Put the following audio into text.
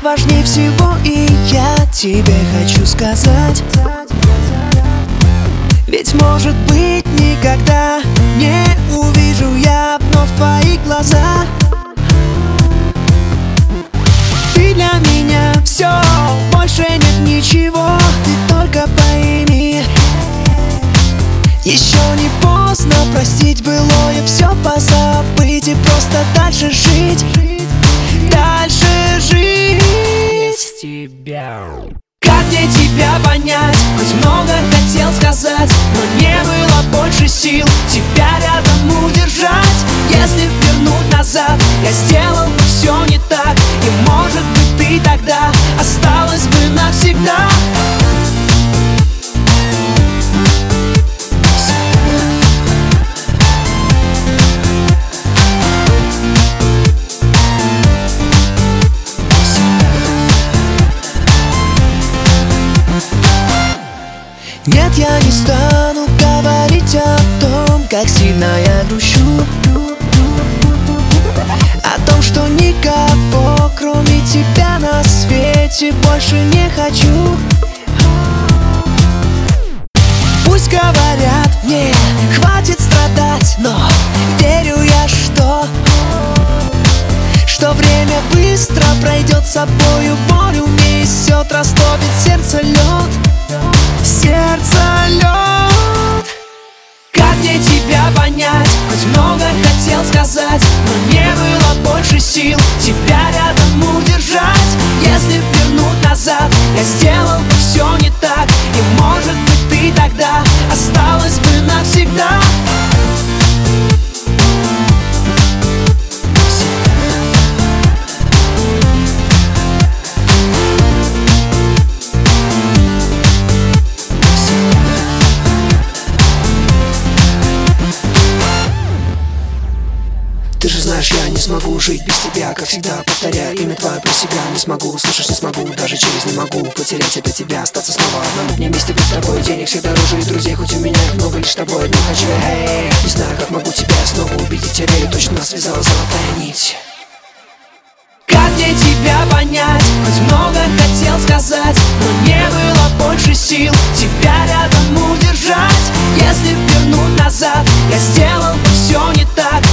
важнее всего, и я тебе хочу сказать. Ведь может быть никогда не увижу я вновь твои глаза. Ты для меня все, больше нет ничего. Ты только пойми, еще не поздно простить былое, все позабыть и просто дальше жить. Дальше жить без тебя. Как мне тебя понять? Хоть много хотел сказать, но не было больше сил тебя рядом удержать. Если вернуть назад, я сделал бы все не так, и может быть ты тогда осталась бы навсегда. Нет, я не стану говорить о том, как сильно я грущу, о том, что никого, кроме тебя, на свете больше не хочу. Пусть говорят мне, хватит страдать, но верю я, что время быстро пройдет, с собою боль унесет, растопит сердце лед. Сердце лед. Как мне тебя понять? Хоть много хотел сказать, но не было больше сил тебя рядом удержать. Если вернуть назад, я сделал бы все не так, и может быть ты тогда осталась бы навсегда. Ты же знаешь, я не смогу жить без тебя. Как всегда повторяю имя твое про себя. Не смогу, услышишь, не смогу, даже через не могу потерять это тебя, остаться снова одному. Мне вместе быть с тобой, денег всех дороже, и друзей хоть у меня их много, лишь тобой одну хочу. Эй, не знаю, как могу тебя снова убедить, я верю, точно нас связала золотая нить. Как мне тебя понять? Хоть много хотел сказать, но не было больше сил тебя рядом удержать. Если вернуть назад, я сделал бы все не так,